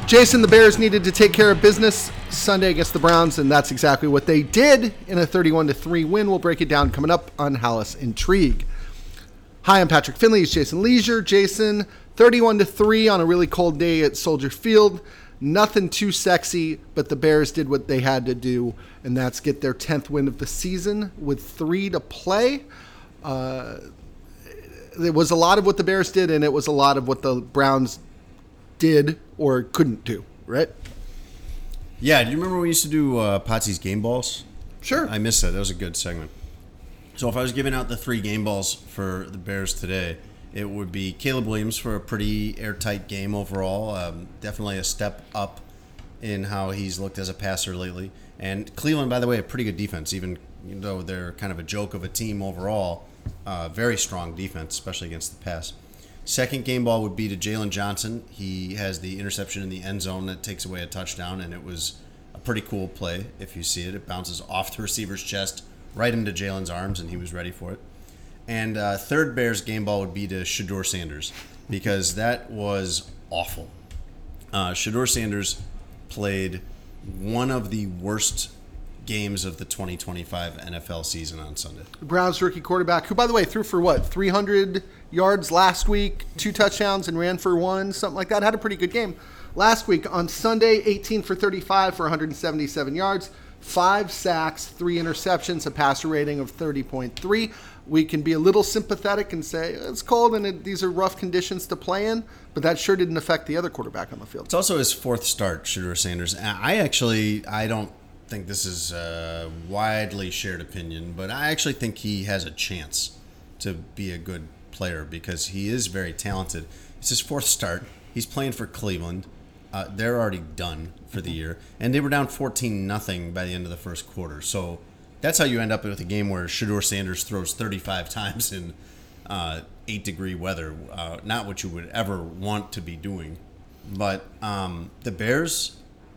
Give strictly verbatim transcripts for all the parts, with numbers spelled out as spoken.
Jason, the Bears needed to take care of business Sunday against the Browns, and that's exactly what they did in a thirty-one to three win. We'll break it down coming up on Hallis Intrigue. Hi, I'm Patrick Finley. It's Jason Leisure. Jason, thirty-one to three on a really cold day at Soldier Field. Nothing too sexy, but the Bears did what they had to do, and that's get their tenth win of the season with three to play. Uh, it was a lot of what the Bears did, and it was a lot of what the Browns did or couldn't do, right? Yeah, do you remember when we used to do uh, Potsy's Game Balls? Sure. I missed that. That was a good segment. So if I was giving out the three game balls for the Bears today, it would be Caleb Williams for a pretty airtight game overall. Um, definitely a step up in how he's looked as a passer lately. And Cleveland, by the way, a pretty good defense, even though they're kind of a joke of a team overall. Uh, very strong defense, especially against the pass. Second game ball would be to Jalen Johnson. He has the interception in the end zone that takes away a touchdown, and it was a pretty cool play if you see it. It bounces off the receiver's chest right into Jalen's arms, and he was ready for it. And uh, third Bears game ball would be to Shedeur Sanders, because that was awful. Uh, Shedeur Sanders played one of the worst games of the twenty twenty-five N F L season on Sunday. The Browns rookie quarterback, who, by the way, threw for what, three hundred yards last week, two touchdowns, and ran for one, something like that. Had a pretty good game last week. On Sunday, eighteen for thirty-five for one hundred seventy-seven yards, five sacks, three interceptions, a passer rating of thirty point three. We can be a little sympathetic and say it's cold and it, these are rough conditions to play in, but that sure didn't affect the other quarterback on the field. It's also his fourth start, Shedeur Sanders. I actually, I don't think this is a widely shared opinion, but I actually think he has a chance to be a good player because he is very talented. It's his fourth start. He's playing for Cleveland. Uh, they're already done for the year, and they were down fourteen nothing by the end of the first quarter. So that's how you end up with a game where Shedeur Sanders throws thirty-five times in uh, eight degree weather. Uh, not what you would ever want to be doing. But um, the Bears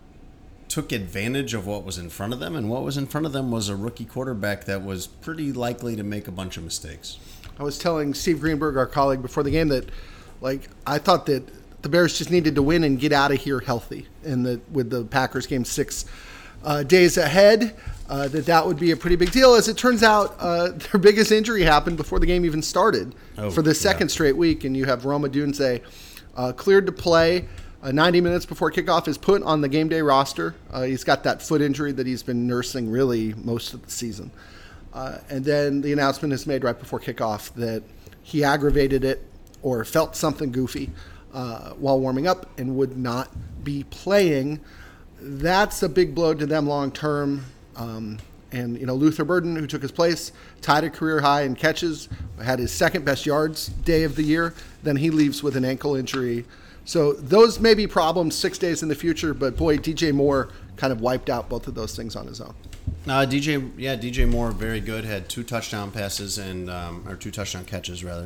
took advantage of what was in front of them, and what was in front of them was a rookie quarterback that was pretty likely to make a bunch of mistakes. I was telling Steve Greenberg, our colleague, before the game that, like, I thought that the Bears just needed to win and get out of here healthy, and that with the Packers game six uh, days ahead, uh, that that would be a pretty big deal. As it turns out, uh, their biggest injury happened before the game even started oh, for the second yeah. straight week, and you have Rome Odunze uh, cleared to play. Uh, ninety minutes before kickoff is put on the game day roster. Uh, he's got that foot injury that he's been nursing really most of the season. Uh, and then the announcement is made right before kickoff that he aggravated it or felt something goofy uh, while warming up and would not be playing. That's a big blow to them long term. Um, and, you know, Luther Burden, who took his place, tied a career high in catches, had his second best yards day of the year. Then he leaves with an ankle injury. So those may be problems six days in the future, but boy, D J Moore kind of wiped out both of those things on his own. Uh, D J, yeah, D J Moore, very good. Had two touchdown passes and um, or two touchdown catches rather,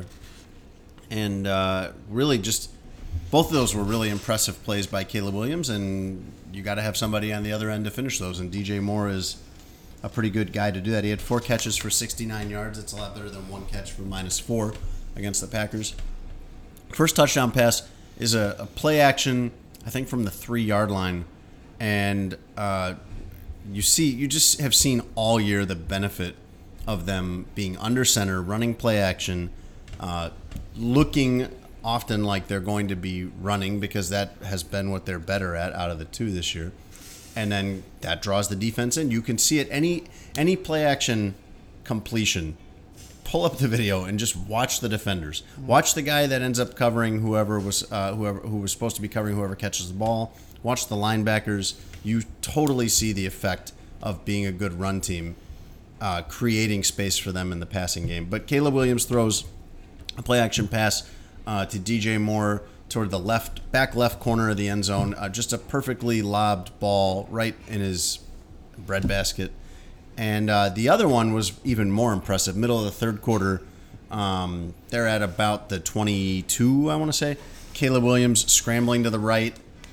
and uh, really just both of those were really impressive plays by Caleb Williams. And you got to have somebody on the other end to finish those. And D J Moore is a pretty good guy to do that. He had four catches for sixty-nine yards. It's a lot better than one catch for minus four against the Packers. First touchdown pass is a, a play action, I think, from the three-yard line. And uh, you see, you just have seen all year the benefit of them being under center, running play action, uh, looking often like they're going to be running because that has been what they're better at out of the two this year. And then that draws the defense in. You can see it, any any play action completion. Pull up the video and just watch the defenders. Watch the guy that ends up covering whoever was uh, whoever who was supposed to be covering whoever catches the ball. Watch the linebackers. You totally see the effect of being a good run team, uh, creating space for them in the passing game. But Caleb Williams throws a play action pass uh, to D J Moore toward the left back left corner of the end zone. Uh, just a perfectly lobbed ball right in his breadbasket. And uh, the other one was even more impressive. Middle of the third quarter, um, they're at about the twenty-two, I want to say. Caleb Williams scrambling to the right,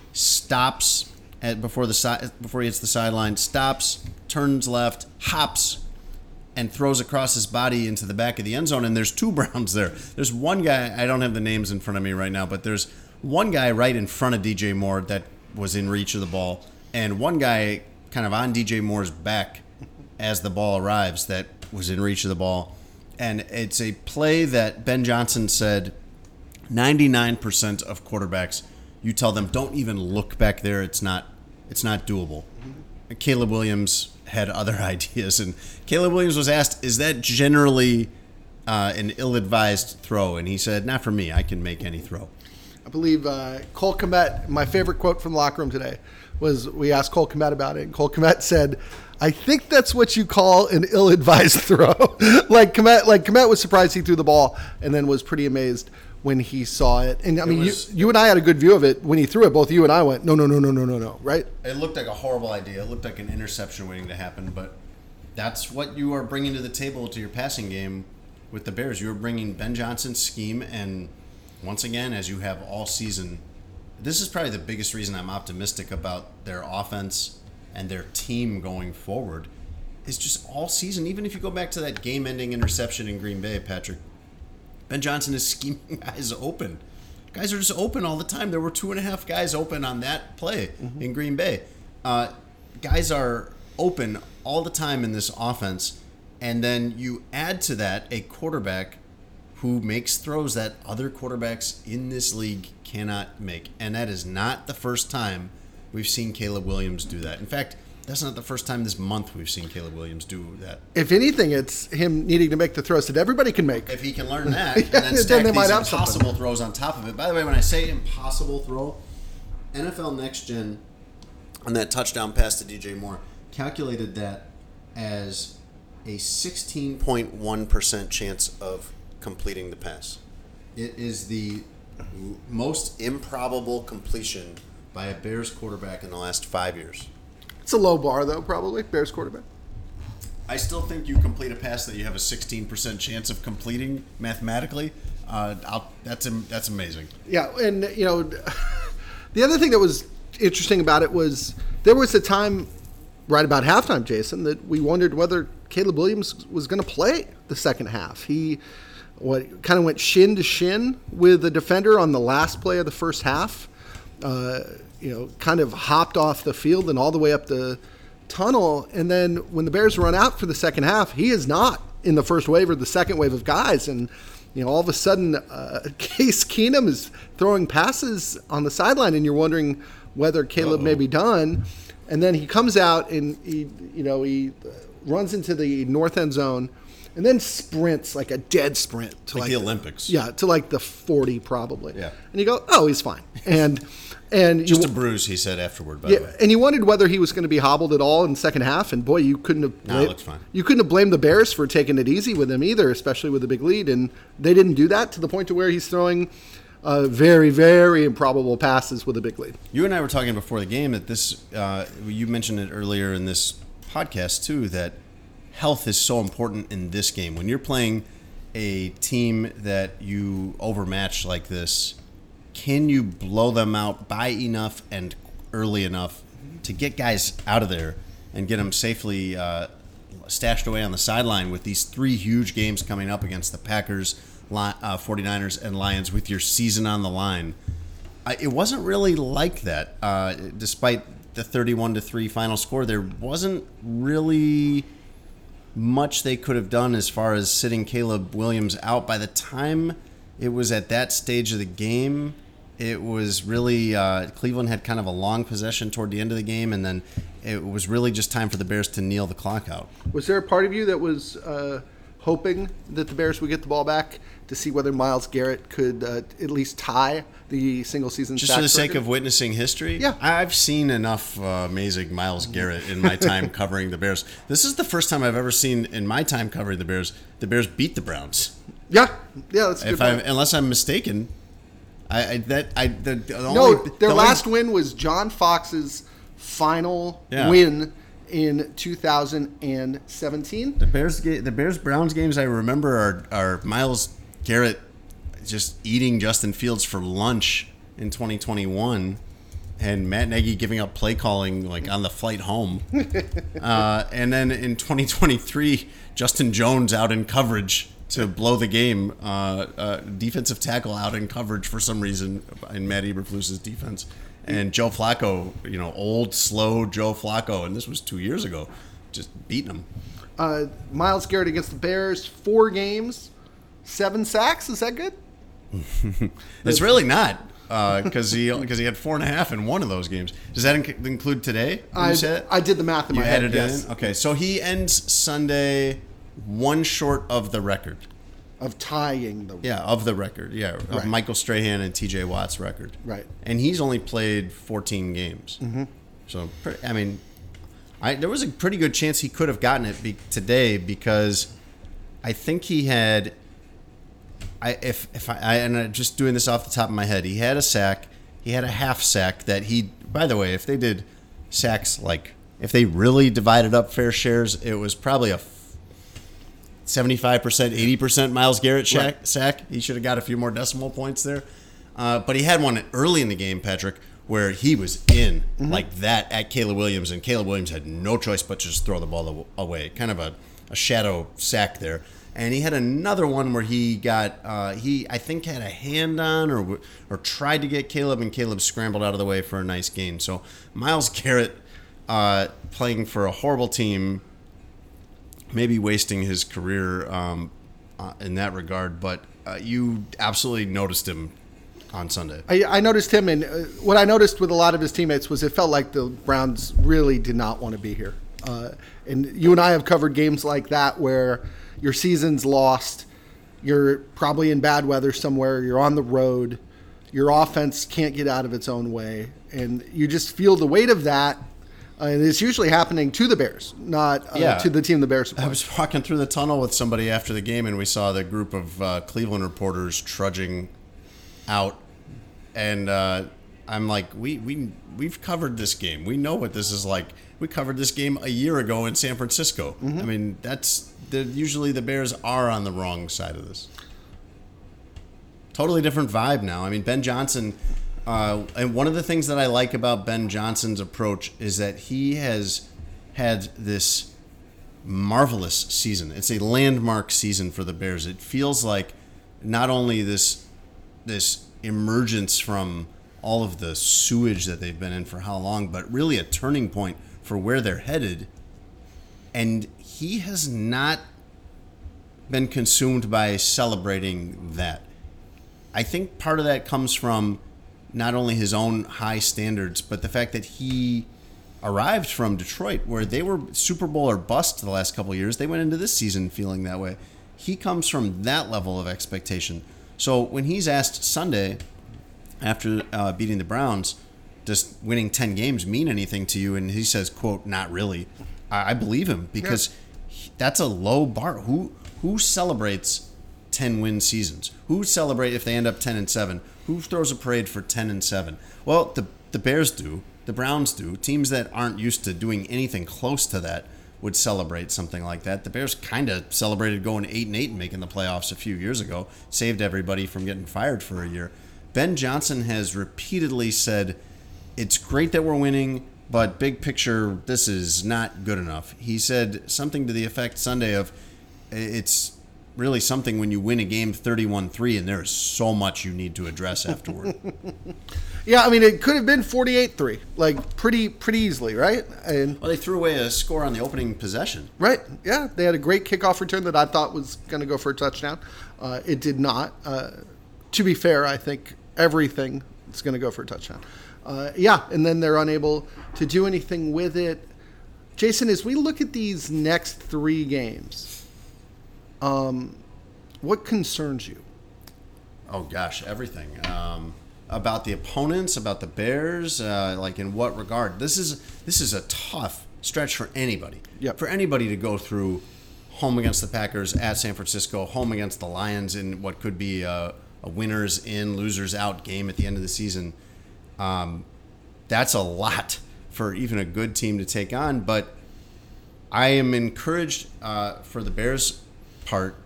stops at before the side before he hits the sideline, stops, turns left, hops, and throws across his body into the back of the end zone. And there's two Browns there. There's one guy, I don't have the names in front of me right now, but there's one guy right in front of D J Moore that was in reach of the ball, and one guy kind of on D J Moore's back as the ball arrives that was in reach of the ball. And it's a play that Ben Johnson said ninety-nine percent of quarterbacks, you tell them, don't even look back there. It's not it's not doable. Mm-hmm. Caleb Williams had other ideas. And Caleb Williams was asked, is that generally uh, an ill-advised throw? And he said, not for me. I can make any throw. I believe uh, Cole Kmet, my favorite quote from the locker room today, was we asked Cole Kmet about it. And Cole Kmet said, I think that's what you call an ill-advised throw. like Kmet, like Kmet was surprised he threw the ball and then was pretty amazed when he saw it. And I mean, was, you, you and I had a good view of it when he threw it. Both you and I went, no, no, no, no, no, no, no, right? It looked like a horrible idea. It looked like an interception waiting to happen. But that's what you are bringing to the table to your passing game with the Bears. You are bringing Ben Johnson's scheme, and once again, as you have all season, this is probably the biggest reason I'm optimistic about their offense and their team going forward, is just all season. Even if you go back to that game-ending interception in Green Bay, Patrick, Ben Johnson is scheming guys open. Guys are just open all the time. There were two and a half guys open on that play mm-hmm. in Green Bay. Uh, guys are open all the time in this offense, and then you add to that a quarterback who makes throws that other quarterbacks in this league cannot make. And that is not the first time we've seen Caleb Williams do that. In fact, that's not the first time this month we've seen Caleb Williams do that. If anything, it's him needing to make the throws that everybody can make. If he can learn that, yeah, and then stack then these impossible throws on top of it. By the way, when I say impossible throw, N F L Next Gen, on that touchdown pass to D J Moore, calculated that as a sixteen point one percent chance of completing the pass. It is the most improbable completion by a Bears quarterback in the last five years. It's a low bar, though, probably, Bears quarterback. I still think you complete a pass that you have a sixteen percent chance of completing mathematically. Uh, I'll, that's that's amazing. Yeah, and, you know, the other thing that was interesting about it was there was a time right about halftime, Jason, that we wondered whether Caleb Williams was going to play the second half. He what kind of went shin to shin with the defender on the last play of the first half. Uh, you know, kind of hopped off the field and all the way up the tunnel. And then when the Bears run out for the second half, he is not in the first wave or the second wave of guys. And, you know, all of a sudden, uh, Case Keenum is throwing passes on the sideline, and you're wondering whether Caleb Uh-oh. may be done. And then he comes out and he, you know, he runs into the north end zone and then sprints like a dead sprint to like, like the Olympics. Yeah, to like the forty probably. Yeah. And you go, oh, he's fine. And and just you, a bruise, he said afterward. By yeah, the way, and you wondered whether he was going to be hobbled at all in the second half. And boy, you couldn't have. No, it looks fine. You couldn't have blamed the Bears for taking it easy with him either, especially with a big lead. And they didn't do that to the point to where he's throwing uh, very, very improbable passes with a big lead. You and I were talking before the game that this. Uh, you mentioned it earlier in this podcast too, that health is so important in this game. When you're playing a team that you overmatch like this, can you blow them out by enough and early enough to get guys out of there and get them safely uh, stashed away on the sideline with these three huge games coming up against the Packers, uh, 49ers, and Lions with your season on the line? I, it wasn't really like that. Uh, despite the thirty-one to three final score, there wasn't really much they could have done as far as sitting Caleb Williams out. By the time it was at that stage of the game, it was really uh, Cleveland had kind of a long possession toward the end of the game, and then it was really just time for the Bears to kneel the clock out. Was there a part of you that was uh, hoping that the Bears would get the ball back to see whether Myles Garrett could uh, at least tie the single season just for the sake record? Of witnessing history? Yeah. I've seen enough uh, amazing Myles Garrett in my time covering the Bears. This is the first time I've ever seen in my time covering the Bears, the Bears beat the Browns. Yeah. Yeah, that's a if good I, Unless I'm mistaken. I, I that I the, the No, only, their the last only, win was John Fox's final yeah. win in two thousand seventeen. The Bears the Bears Browns games I remember are are Myles Garrett just eating Justin Fields for lunch in twenty twenty-one, and Matt Nagy giving up play calling like on the flight home. uh, and then in twenty twenty-three, Justin Jones out in coverage to blow the game. Uh, uh, defensive tackle out in coverage for some reason in Matt Eberflus's defense. And Joe Flacco, you know, old, slow Joe Flacco, and this was two years ago, just beating him. Uh, Myles Garrett against the Bears, four games, seven sacks. Is that good? It's really not, because uh, he because he had four and a half in one of those games. Does that inc- include today? I, I did the math in you my head. You added yes. it in? Okay, so he ends Sunday one short of the record. Of tying the Yeah, of the record. Yeah, of right. Michael Strahan and T J Watt's record. Right. And he's only played fourteen games. Mm-hmm. So, I mean, I there was a pretty good chance he could have gotten it be, today because I think he had I if if I, I and I'm just doing this off the top of my head, he had a sack, he had a half sack that he by the way, if they did sacks like if they really divided up fair shares, it was probably a seventy-five percent, eighty percent Myles Garrett sack. Right. sack. He should have got a few more decimal points there. Uh, but he had one early in the game, Patrick, where he was in mm-hmm. like that at Caleb Williams, and Caleb Williams had no choice but to just throw the ball away. Kind of a, a shadow sack there. And he had another one where he got, uh, he I think had a hand on or or tried to get Caleb, and Caleb scrambled out of the way for a nice gain. So Myles Garrett uh, playing for a horrible team, maybe wasting his career um, uh, in that regard, but uh, you absolutely noticed him on Sunday. I, I noticed him, and uh, what I noticed with a lot of his teammates was it felt like the Browns really did not want to be here. Uh, and you and I have covered games like that where your season's lost, you're probably in bad weather somewhere, you're on the road, your offense can't get out of its own way, and you just feel the weight of that. Uh, and it's usually happening to the Bears, not uh, yeah. to the team the Bears support. I was walking through the tunnel with somebody after the game, and we saw the group of uh, Cleveland reporters trudging out. And uh, I'm like, we, we, we've covered this game. We know what this is like. We covered this game a year ago in San Francisco. Mm-hmm. I mean, that's the, usually the Bears are on the wrong side of this. Totally different vibe now. I mean, Ben Johnson... Uh, and one of the things that I like about Ben Johnson's approach is that he has had this marvelous season. It's a landmark season for the Bears. It feels like not only this this emergence from all of the sewage that they've been in for how long, but really a turning point for where they're headed. And he has not been consumed by celebrating that. I think part of that comes from not only his own high standards, but the fact that he arrived from Detroit, where they were Super Bowl or bust the last couple of years. They went into this season feeling that way. He comes from that level of expectation. So when he's asked Sunday, after uh, beating the Browns, does winning ten games mean anything to you? And he says, quote, not really. I, I believe him because yeah. he, that's a low bar. Who who celebrates ten win seasons? Who celebrate if they end up ten and seven? Who throws a parade for ten and seven? Well, the the Bears do. The Browns do. Teams that aren't used to doing anything close to that would celebrate something like that. The Bears kind of celebrated going eight and eight and making the playoffs a few years ago. Saved everybody from getting fired for a year. Ben Johnson has repeatedly said, it's great that we're winning, but big picture, this is not good enough. He said something to the effect Sunday of, it's really something when you win a game thirty-one three and there is so much you need to address afterward. Yeah, I mean, it could have been forty-eight three, like pretty pretty easily, right? And well, they threw away a score on the opening possession. Right, yeah. They had a great kickoff return that I thought was going to go for a touchdown. Uh, it did not. Uh, to be fair, I think everything is going to go for a touchdown. Uh, yeah, and then they're unable to do anything with it. Jason, as we look at these next three games, Um, what concerns you? Oh gosh, everything. Um, about the opponents, about the Bears, uh, like in what regard? This is this is a tough stretch for anybody. Yep. For anybody to go through home against the Packers, at San Francisco, home against the Lions in what could be a, a winners in, losers out game at the end of the season. Um, that's a lot for even a good team to take on. But I am encouraged uh, for the Bears' part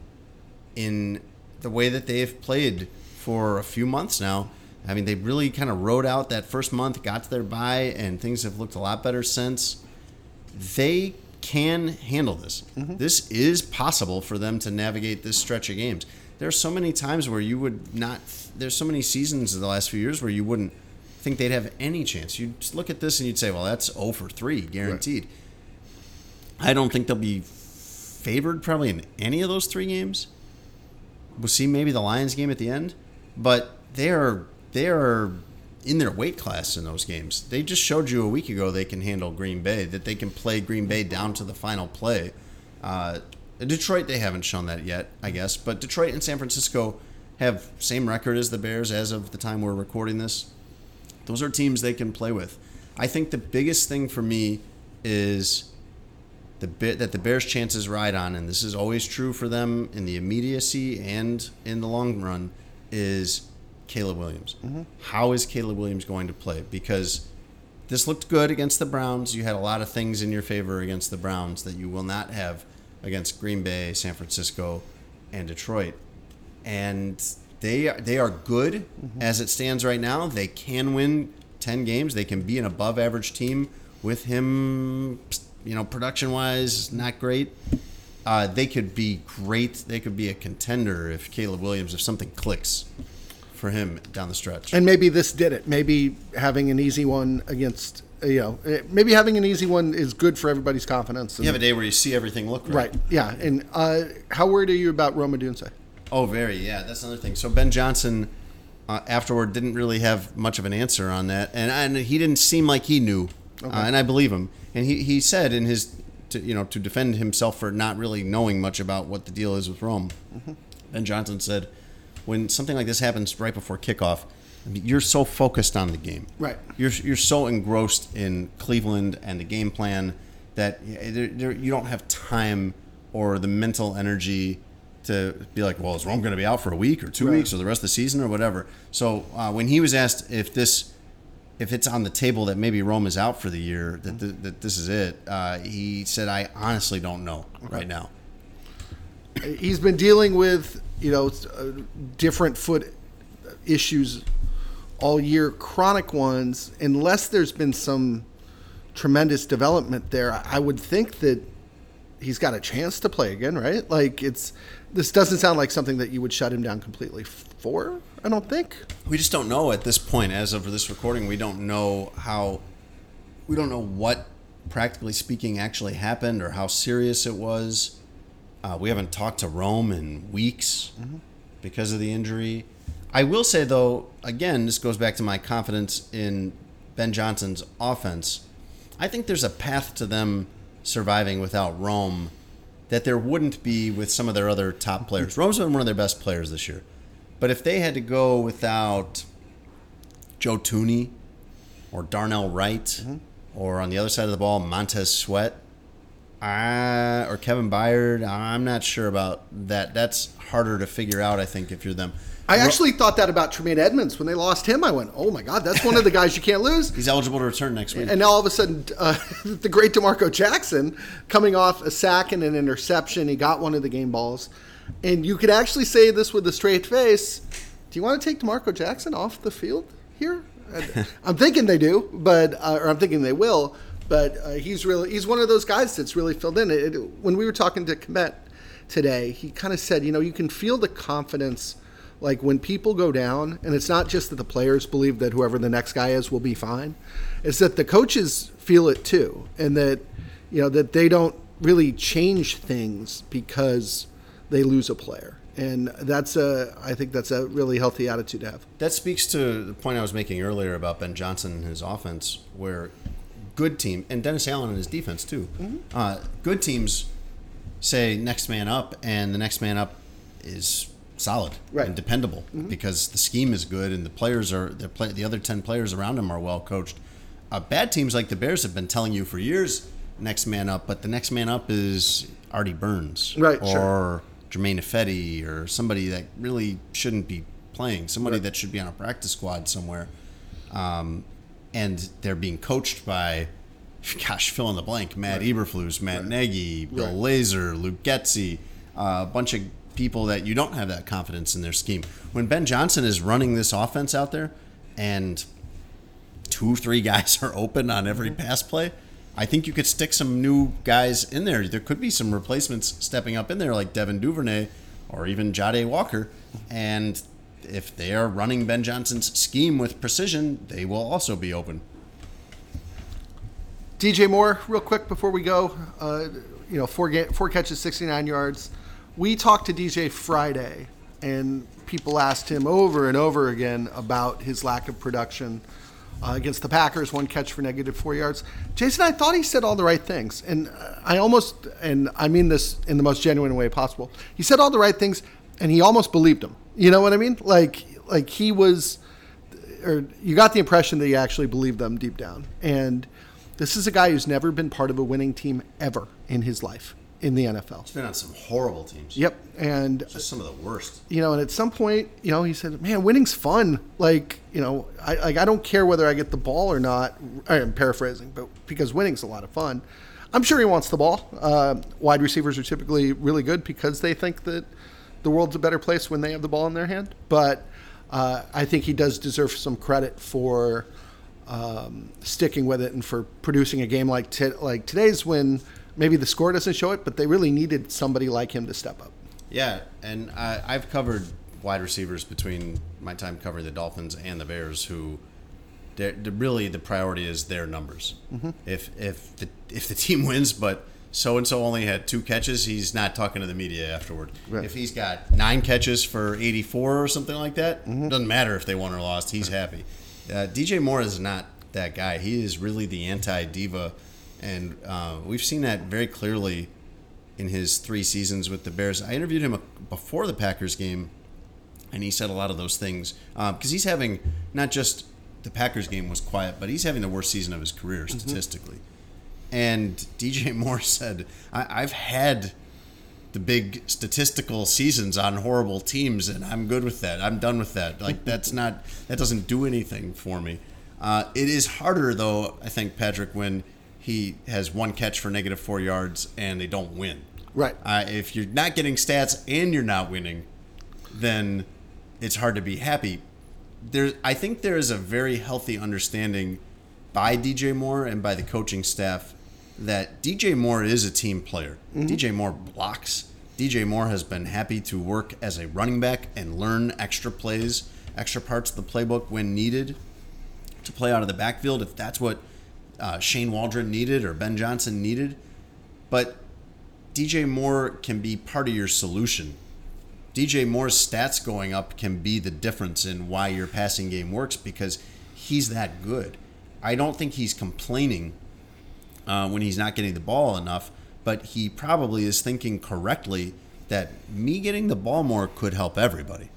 in the way that they've played for a few months now. I mean, they really kind of rode out that first month, got to their bye, and things have looked a lot better since. They can handle this. Mm-hmm. This is possible for them to navigate this stretch of games. There are so many times where you would not, there's so many seasons in the last few years where you wouldn't think they'd have any chance. You'd just look at this and you'd say, well, that's zero for three, guaranteed. Right. I don't think they'll be favored probably in any of those three games. We'll see maybe the Lions game at the end, but they are they are in their weight class in those games. They just showed you a week ago they can handle Green Bay, that they can play Green Bay down to the final play. Uh, Detroit, they haven't shown that yet, I guess, but Detroit and San Francisco have same record as the Bears as of the time we're recording this. Those are teams they can play with. I think the biggest thing for me is the bit that the Bears' chances ride on, and this is always true for them in the immediacy and in the long run, is Caleb Williams. Mm-hmm. How is Caleb Williams going to play? Because this looked good against the Browns. You had a lot of things in your favor against the Browns that you will not have against Green Bay, San Francisco, and Detroit. And they they are good mm-hmm. as it stands right now. They can win ten games. They can be an above-average team with him. You know, production-wise, not great. Uh, they could be great. They could be a contender if Caleb Williams, if something clicks for him down the stretch. And maybe this did it. Maybe having an easy one against, you know, maybe having an easy one is good for everybody's confidence. You have a day where you see everything look right. Right, yeah. And uh, how worried are you about Rome Odunze? Oh, very, yeah. That's another thing. So Ben Johnson, uh, afterward, didn't really have much of an answer on that. And, and he didn't seem like he knew, okay. uh, and I believe him. And he, he said in his, to, you know, to defend himself for not really knowing much about what the deal is with Rome, mm-hmm. Ben Johnson said, when something like this happens right before kickoff, I mean, you're so focused on the game. Right. You're you're so engrossed in Cleveland and the game plan that there, there, you don't have time or the mental energy to be like, well, is Rome going to be out for a week or two right. weeks or the rest of the season or whatever? So uh, when he was asked if this, if it's on the table that maybe Rome is out for the year, that th- that this is it, uh, he said, I honestly don't know okay. right now. He's been dealing with, you know, uh, different foot issues all year, chronic ones. Unless there's been some tremendous development there, I would think that he's got a chance to play again, right? Like, it's this doesn't sound like something that you would shut him down completely for, I don't think. We just don't know at this point. As of this recording, we don't know how, we don't know what, practically speaking, actually happened or how serious it was. Uh, we haven't talked to Rome in weeks mm-hmm. because of the injury. I will say, though, again, this goes back to my confidence in Ben Johnson's offense. I think there's a path to them surviving without Rome that there wouldn't be with some of their other top players. Rome's been one of their best players this year. But if they had to go without Joe Thuney or Darnell Wright mm-hmm. or on the other side of the ball, Montez Sweat, Uh, or Kevin Byard, I'm not sure about that. That's harder to figure out, I think, if you're them. I actually thought that about Tremaine Edmonds. When they lost him, I went, oh, my God, that's one of the guys you can't lose. He's eligible to return next week. And now all of a sudden, uh, the great DeMarco Jackson, coming off a sack and an interception, he got one of the game balls. And you could actually say this with a straight face, do you want to take DeMarco Jackson off the field here? I'm thinking they do, but uh, or I'm thinking they will. But uh, he's really he's one of those guys that's really filled in. It, it, when we were talking to Komet today, he kind of said, you know, you can feel the confidence, like when people go down, and it's not just that the players believe that whoever the next guy is will be fine. It's that the coaches feel it too, and that, you know, that they don't really change things because they lose a player. And that's a, I think that's a really healthy attitude to have. That speaks to the point I was making earlier about Ben Johnson and his offense, where good team, and Dennis Allen and his defense too. Mm-hmm. Uh, good teams say next man up, and the next man up is solid right. and dependable mm-hmm. because the scheme is good and the players are the play, the other ten players around him are well coached. Uh, bad teams like the Bears have been telling you for years next man up, but the next man up is Artie Burns right, or sure. Jermaine Ifedi or somebody that really shouldn't be playing, somebody right. that should be on a practice squad somewhere. Um, and they're being coached by, gosh, fill in the blank, Matt right. Eberflus, Matt right. Nagy, Bill right. Lazor, Luke Getsy, uh, a bunch of people that you don't have that confidence in their scheme. When Ben Johnson is running this offense out there and two, three guys are open on every mm-hmm. pass play, I think you could stick some new guys in there. There could be some replacements stepping up in there like Devin Duvernay or even Jade Walker, and if they are running Ben Johnson's scheme with precision, they will also be open. D J Moore, real quick before we go, uh, you know, four, ga- four catches, sixty-nine yards. We talked to D J Friday, and people asked him over and over again about his lack of production uh, against the Packers, one catch for negative four yards. Jason, I thought he said all the right things, and I almost, and I mean this in the most genuine way possible, he said all the right things, and he almost believed them. You know what I mean? Like, like he was, or you got the impression that he actually believed them deep down. And this is a guy who's never been part of a winning team ever in his life in the N F L. He's been on some horrible teams. Yep. And just some of the worst. You know, and at some point, you know, he said, man, winning's fun. Like, you know, I like I don't care whether I get the ball or not. I'm paraphrasing, but because winning's a lot of fun. I'm sure he wants the ball. Uh, wide receivers are typically really good because they think that the world's a better place when they have the ball in their hand. But uh, I think he does deserve some credit for um, sticking with it and for producing a game like t- like today's, when maybe the score doesn't show it, but they really needed somebody like him to step up. Yeah, and I, I've covered wide receivers between my time covering the Dolphins and the Bears, who they're, they're really the priority is their numbers. Mm-hmm. If if the if the team wins, but so and so only had two catches, he's not talking to the media afterward. Right. If he's got nine catches for eighty-four or something like that, mm-hmm. doesn't matter if they won or lost. He's happy. Uh, D J Moore is not that guy. He is really the anti-diva, and uh, we've seen that very clearly in his three seasons with the Bears. I interviewed him before the Packers game, and he said a lot of those things because um, he's having not just the Packers game was quiet, but he's having the worst season of his career statistically. Mm-hmm. And D J Moore said, I- I've had the big statistical seasons on horrible teams, and I'm good with that. I'm done with that. Like, that's not, that doesn't do anything for me. Uh, it is harder, though, I think, Patrick, when he has one catch for negative four yards and they don't win. Right. Uh, if you're not getting stats and you're not winning, then it's hard to be happy. There's, I think there is a very healthy understanding by D J Moore and by the coaching staff that D J Moore is a team player. Mm-hmm. D J Moore blocks. D J Moore has been happy to work as a running back and learn extra plays, extra parts of the playbook when needed to play out of the backfield if that's what uh, Shane Waldron needed or Ben Johnson needed. But D J Moore can be part of your solution. D J Moore's stats going up can be the difference in why your passing game works because he's that good. I don't think he's complaining uh, when he's not getting the ball enough, but he probably is thinking correctly that me getting the ball more could help everybody.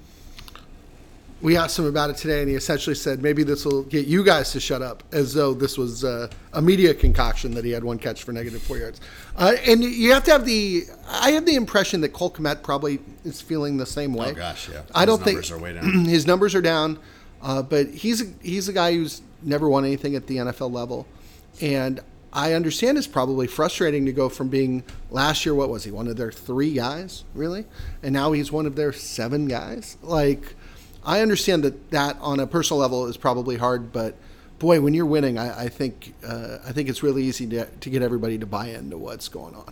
We asked him about it today, and he essentially said maybe this will get you guys to shut up, as though this was uh, a media concoction that he had one catch for negative four yards. Uh, and you have to have the – I have the impression that Cole Kmet probably is feeling the same way. Oh, gosh, yeah. I don't think – his numbers are way down. His numbers are down, uh, but he's a, he's a guy who's never won anything at the N F L level. And I understand it's probably frustrating to go from being last year, what was he, one of their three guys, really? And now he's one of their seven guys. Like, I understand that that on a personal level is probably hard, but boy, when you're winning, I, I think uh, I think it's really easy to to get everybody to buy into what's going on.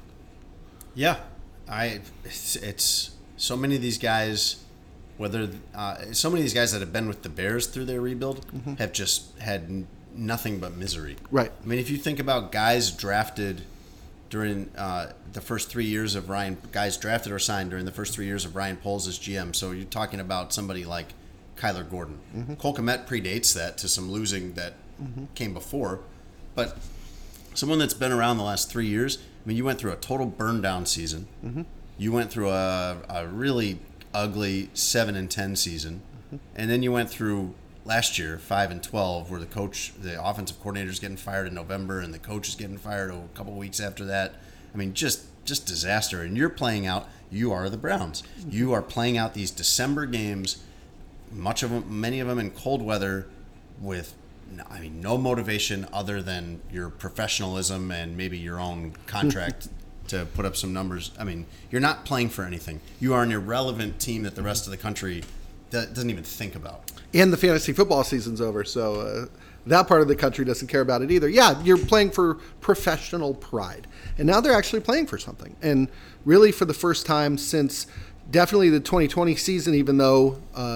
Yeah, I it's, it's so many of these guys, whether uh, so many of these guys that have been with the Bears through their rebuild mm-hmm. have just had n- nothing but misery. Right. I mean, if you think about guys drafted during uh, the first three years of Ryan, guys drafted or signed during the first three years of Ryan Poles as G M. So you're talking about somebody like Kyler Gordon. Mm-hmm. Cole Kmet predates that to some losing that mm-hmm. came before. But someone that's been around the last three years, I mean, you went through a total burn down season. Mm-hmm. You went through a, a really ugly seven and ten season. Mm-hmm. And then you went through last year, five and twelve, where the coach, the offensive coordinator is getting fired in November and the coach is getting fired a couple of weeks after that. I mean, just just disaster. And you're playing out, you are the Browns. Mm-hmm. You are playing out these December games, much of them, many of them in cold weather with, I mean, no motivation other than your professionalism and maybe your own contract to put up some numbers. I mean, you're not playing for anything. You are an irrelevant team that the rest of the country doesn't even think about. And the fantasy football season's over, so uh, that part of the country doesn't care about it either. Yeah, you're playing for professional pride. And now they're actually playing for something. And really for the first time since definitely the twenty twenty season, even though uh,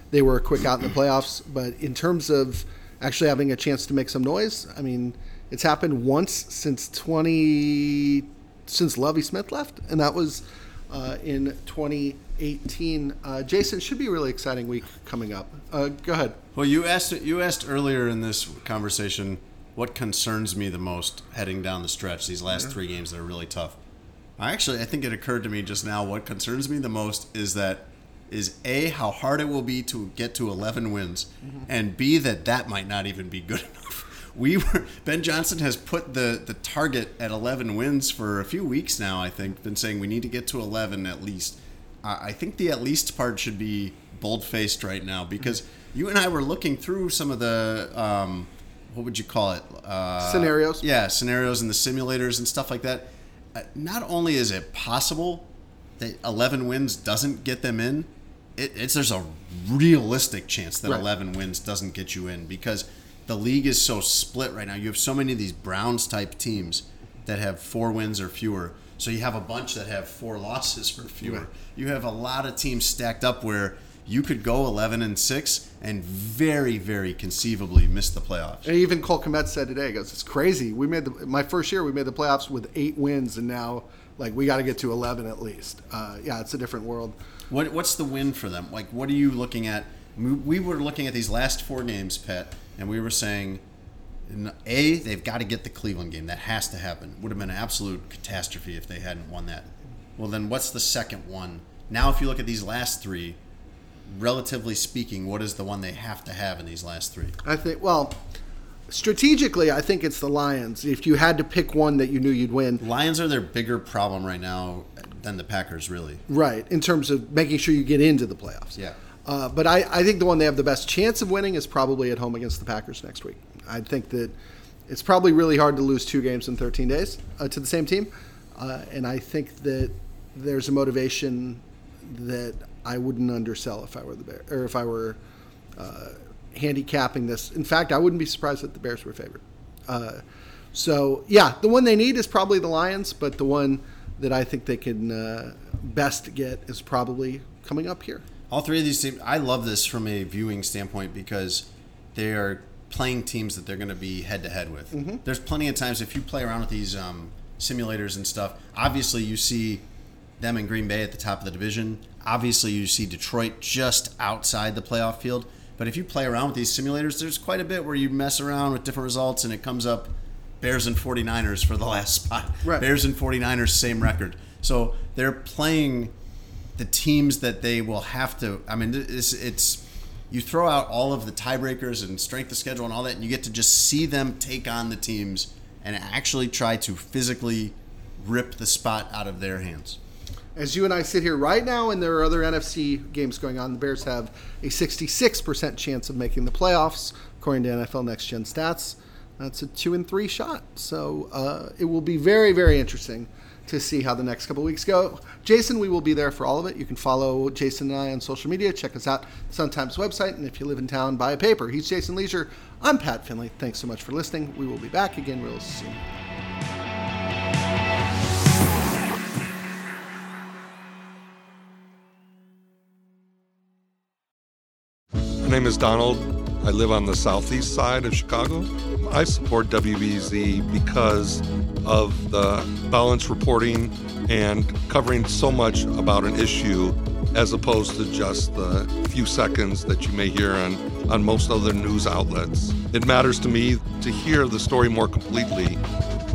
they were a quick out in the playoffs. But in terms of actually having a chance to make some noise, I mean, it's happened once since twenty since Lovie Smith left, and that was uh, in twenty eighteen. Uh, Jason, should be a really exciting week coming up. Uh, go ahead. Well, you asked you asked earlier in this conversation what concerns me the most heading down the stretch, these last three games that are really tough. I actually, I think it occurred to me just now, what concerns me the most is that, is A, how hard it will be to get to eleven wins, mm-hmm. and B, that that might not even be good enough. We were, Ben Johnson has put the, the target at eleven wins for a few weeks now, I think, been saying we need to get to eleven at least. Uh, I think the at least part should be bold-faced right now, because mm-hmm. you and I were looking through some of the, um, what would you call it? Uh, scenarios. Yeah, scenarios and the simulators and stuff like that. Uh, not only is it possible that eleven wins doesn't get them in, it, it's there's a realistic chance that right. eleven wins doesn't get you in, because the league is so split right now. You have so many of these Browns-type teams that have four wins or fewer. So you have a bunch that have four losses or fewer. Right. You have a lot of teams stacked up where you could go eleven and six and very, very conceivably miss the playoffs. And even Cole Kmet said today, he goes, it's crazy. We made the, my first year, we made the playoffs with eight wins, and now like we got to get to eleven at least. Uh, yeah, it's a different world. What What's the win for them? Like, what are you looking at? We, we were looking at these last four games, Pat, and we were saying, A, they've got to get the Cleveland game. That has to happen. Would have been an absolute catastrophe if they hadn't won that. Well, then what's the second one? Now, if you look at these last three, relatively speaking, what is the one they have to have in these last three? I think, well, strategically, I think it's the Lions. If you had to pick one that you knew you'd win. Lions are their bigger problem right now than the Packers, really. Right, in terms of making sure you get into the playoffs. Yeah. Uh, but I, I think the one they have the best chance of winning is probably at home against the Packers next week. I think that it's probably really hard to lose two games in thirteen days uh, to the same team. Uh, and I think that there's a motivation that I wouldn't undersell if I were the Bears, or if I were uh, handicapping this. In fact, I wouldn't be surprised if the Bears were favored. Uh, so, yeah, the one they need is probably the Lions, but the one that I think they can uh, best get is probably coming up here. All three of these teams, I love this from a viewing standpoint because they are playing teams that they're going to be head-to-head with. Mm-hmm. There's plenty of times if you play around with these um, simulators and stuff, obviously you see them in Green Bay at the top of the division. Obviously you see Detroit just outside the playoff field. But if you play around with these simulators, there's quite a bit where you mess around with different results and it comes up Bears and 49ers for the last spot. Right. Bears and 49ers, same record. So they're playing the teams that they will have to, I mean, it's, it's you throw out all of the tiebreakers and strength of schedule and all that, and you get to just see them take on the teams and actually try to physically rip the spot out of their hands. As you and I sit here right now, and there are other N F C games going on, the Bears have a sixty-six percent chance of making the playoffs, according to N F L Next Gen Stats. That's a two and three shot. So uh, it will be very, very interesting to see how the next couple weeks go. Jason, we will be there for all of it. You can follow Jason and I on social media. Check us out, Sun-Times website. And if you live in town, buy a paper. He's Jason Leisure. I'm Pat Finley. Thanks so much for listening. We will be back again real soon. My name is Donald. I live on the southeast side of Chicago. I support W B Z because of the balanced reporting and covering so much about an issue as opposed to just the few seconds that you may hear on, on most other news outlets. It matters to me to hear the story more completely